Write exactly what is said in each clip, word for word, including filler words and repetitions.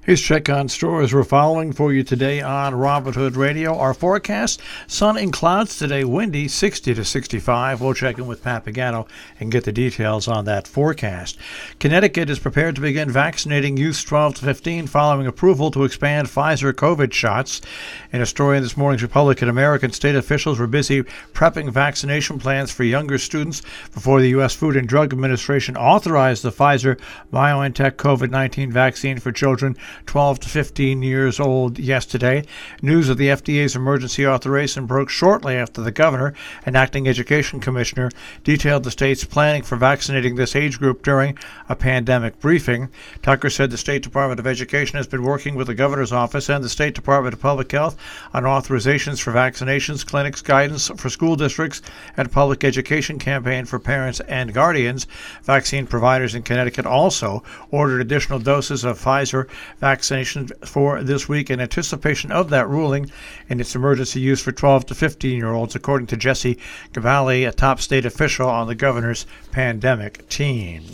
Here's check on stores we're following for you today on Robin Hood Radio. Our forecast, sun and clouds today, windy, sixty to sixty-five. We'll check in with Pat Pagano and get the details on that forecast. Connecticut is prepared to begin vaccinating youths twelve to fifteen following approval to expand Pfizer COVID shots. In a story in this morning's Republican American, state officials were busy prepping vaccination plans for younger students before the U S Food and Drug Administration authorized the Pfizer BioNTech COVID nineteen vaccine for children twelve to fifteen years old yesterday. News of the F D A's emergency authorization broke shortly after the governor and acting education commissioner detailed the state's planning for vaccinating this age group during a pandemic briefing. Tucker said the State Department of Education has been working with the governor's office and the State Department of Public Health on authorizations for vaccinations, clinics, guidance for school districts, and public education campaign for parents and guardians. Vaccine providers in Connecticut also ordered additional doses of Pfizer vaccination for this week in anticipation of that ruling and its emergency use for twelve to fifteen-year-olds, according to Jesse Cavalli, a top state official on the governor's pandemic team.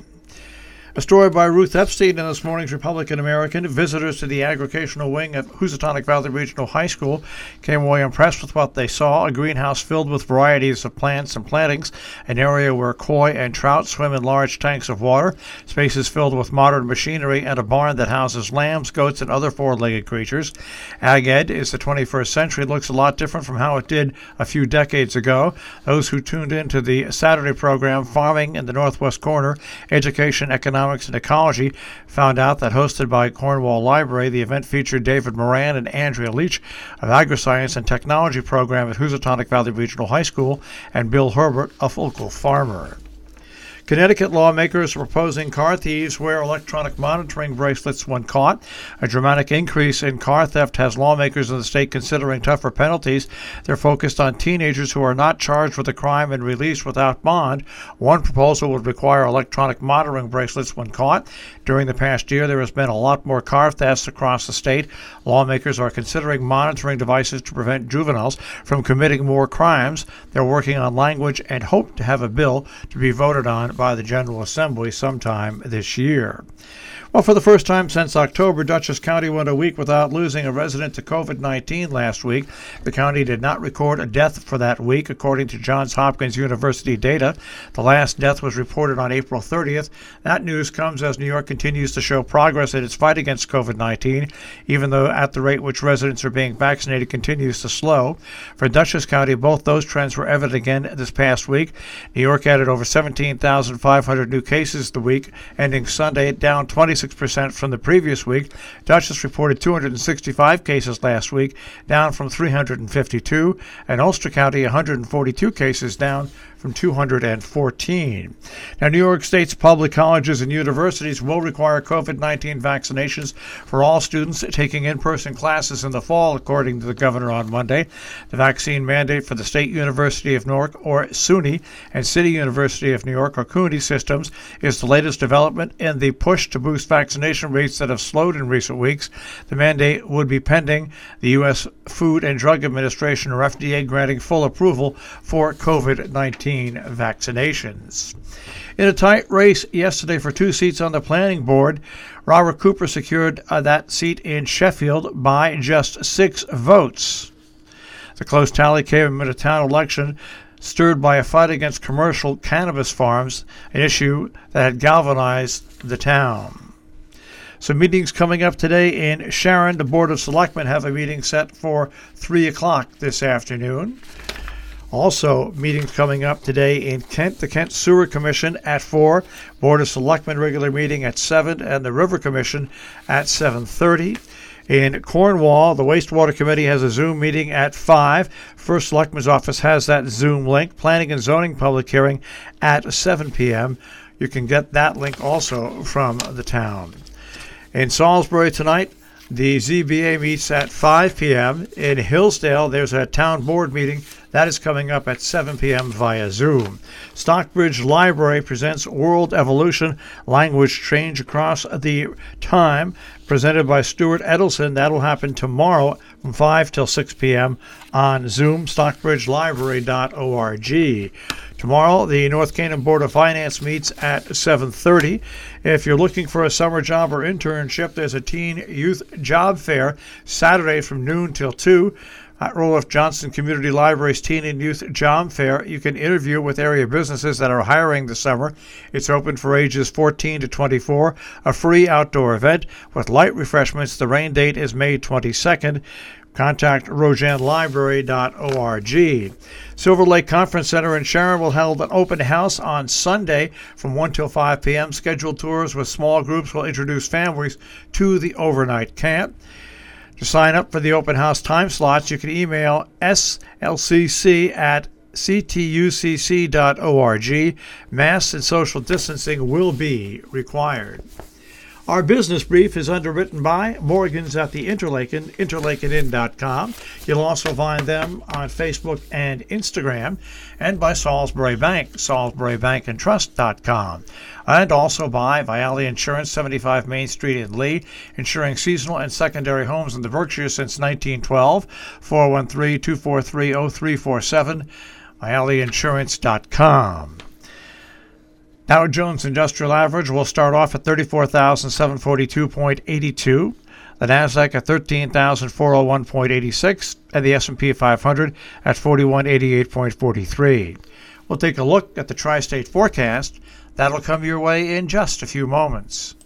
A story by Ruth Epstein in this morning's Republican American. Visitors to the agricultural wing at Housatonic Valley Regional High School came away impressed with what they saw: a greenhouse filled with varieties of plants and plantings, an area where koi and trout swim in large tanks of water, spaces filled with modern machinery, and a barn that houses lambs, goats, and other four-legged creatures. Ag Ed is the twenty-first century. It looks a lot different from how it did a few decades ago. Those who tuned into the Saturday program, Farming in the Northwest Corner, Education, Economics, and Ecology, found out that, hosted by Cornwall Library, the event featured David Moran and Andrea Leach of Agri-Science and Technology program at Housatonic Valley Regional High School, and Bill Herbert, a local farmer. Connecticut lawmakers are proposing car thieves wear electronic monitoring bracelets when caught. A dramatic increase in car theft has lawmakers in the state considering tougher penalties. They're focused on teenagers who are not charged with a crime and released without bond. One proposal would require electronic monitoring bracelets when caught. During the past year, there has been a lot more car thefts across the state. Lawmakers are considering monitoring devices to prevent juveniles from committing more crimes. They're working on language and hope to have a bill to be voted on by the General Assembly sometime this year. Well, for the first time since October, Dutchess County went a week without losing a resident to COVID nineteen last week. The county did not record a death for that week, according to Johns Hopkins University data. The last death was reported on April thirtieth. That news comes as New York continues to show progress in its fight against COVID nineteen, even though at the rate which residents are being vaccinated continues to slow. For Dutchess County, both those trends were evident again this past week. New York added over seventeen thousand five hundred new cases the week, ending Sunday down twenty-six percent from the previous week. Dutchess reported two hundred sixty-five cases last week, down from three hundred fifty-two, and Ulster County one hundred forty-two cases, down from two hundred fourteen. Now, New York State's public colleges and universities will require COVID nineteen vaccinations for all students taking in-person classes in the fall, according to the governor on Monday. The vaccine mandate for the State University of Newark, or SUNY, and City University of New York, or CUNY systems is the latest development in the push to boost vaccination rates that have slowed in recent weeks. The mandate would be pending the U S Food and Drug Administration, or F D A, granting full approval for COVID nineteen vaccinations. In a tight race yesterday for two seats on the planning board, Robert Cooper secured uh, that seat in Sheffield by just six votes. The close tally came amid a town election stirred by a fight against commercial cannabis farms, an issue that had galvanized the town. Some meetings coming up today in Sharon. The Board of Selectmen have a meeting set for three o'clock this afternoon. Also, meetings coming up today in Kent, the Kent Sewer Commission at four, Board of Selectmen regular meeting at seven, and the River Commission at seven thirty. In Cornwall, the Wastewater Committee has a Zoom meeting at five. First Selectman's Office has that Zoom link. Planning and Zoning public hearing at seven p.m. You can get that link also from the town. In Salisbury tonight, the Z B A meets at five p.m. In Hillsdale, there's a town board meeting. That is coming up at seven p.m. via Zoom. Stockbridge Library presents World Evolution, Language Change Across the Time, presented by Stuart Edelson. That'll happen tomorrow from five till six p.m. on Zoom, stockbridge library dot org. Tomorrow, the North Canaan Board of Finance meets at seven thirty. If you're looking for a summer job or internship, there's a teen youth job fair Saturday from noon till two. At Roloff Johnson Community Library's Teen and Youth Job Fair, you can interview with area businesses that are hiring this summer. It's open for ages fourteen to twenty-four, a free outdoor event with light refreshments. The rain date is May twenty-second. Contact rojan library dot org. Silver Lake Conference Center in Sharon will hold an open house on Sunday from one till five p.m. Scheduled tours with small groups will introduce families to the overnight camp. To sign up for the open house time slots, you can email s l c c at c t u c c dot org. Masks and social distancing will be required. Our business brief is underwritten by Morgans at the Interlaken, interlaken inn dot com. You'll also find them on Facebook and Instagram, and by Salisbury Bank, salisbury bank and trust dot com. And also by Viale Insurance, seventy-five Main Street in Lee, insuring seasonal and secondary homes in the Berkshires since nineteen twelve. four one three, two four three, zero three four seven, viale insurance dot com. Dow Jones Industrial Average will start off at thirty-four thousand seven hundred forty-two point eight two, the Nasdaq at thirteen thousand four hundred one point eight six, and the S and P five hundred at forty-one eighty-eight point four three. We'll take a look at the tri-state forecast. That'll come your way in just a few moments.